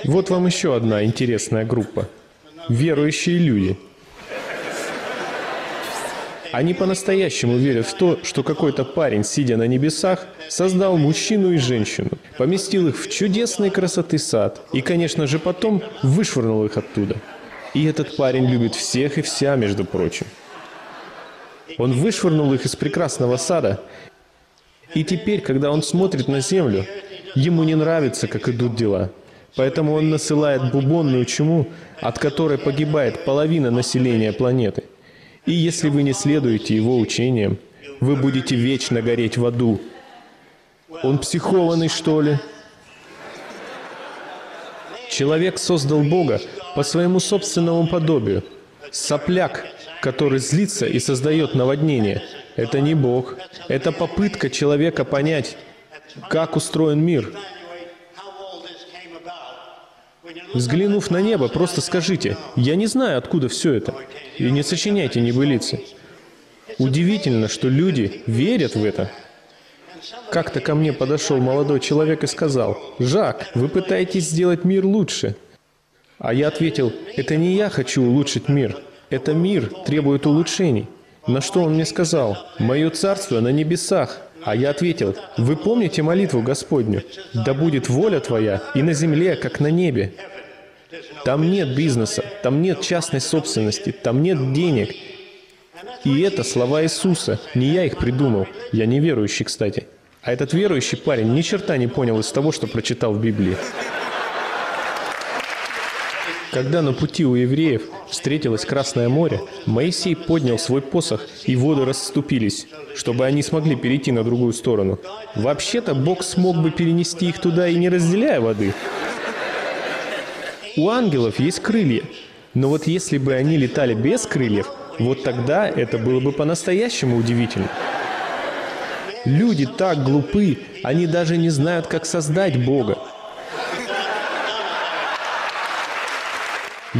Вот вам еще одна интересная группа. Верующие люди. Они по-настоящему верят в то, что какой-то парень, сидя на небесах, создал мужчину и женщину, поместил их в чудесной красоты сад и, конечно же, потом вышвырнул их оттуда. И этот парень любит всех и вся, между прочим. Он вышвырнул их из прекрасного сада, и теперь, когда он смотрит на землю, ему не нравится, как идут дела. Поэтому он насылает бубонную чуму, от которой погибает половина населения планеты. И если вы не следуете его учениям, вы будете вечно гореть в аду. Он психованный, что ли? Человек создал Бога по своему собственному подобию. Сопляк, который злится и создает наводнение, это не Бог. Это попытка человека понять, как устроен мир. Взглянув на небо, просто скажите: «Я не знаю, откуда все это». И не сочиняйте небылицы. Удивительно, что люди верят в это. Как-то ко мне подошел молодой человек и сказал: «Жак, вы пытаетесь сделать мир лучше». А я ответил: «Это не я хочу улучшить мир. Это мир требует улучшений». На что он мне сказал: «Мое царство на небесах». А я ответил: «Вы помните молитву Господню? Да будет воля Твоя и на земле, как на небе». Там нет бизнеса, там нет частной собственности, там нет денег. И это слова Иисуса. Не я их придумал. Я не верующий, кстати. А этот верующий парень ни черта не понял из того, что прочитал в Библии. Когда на пути у евреев встретилось Красное море, Моисей поднял свой посох, и воды расступились, чтобы они смогли перейти на другую сторону. Вообще-то Бог смог бы перенести их туда и не разделяя воды. У ангелов есть крылья, но вот если бы они летали без крыльев, вот тогда это было бы по-настоящему удивительно. Люди так глупы, они даже не знают, как создать Бога.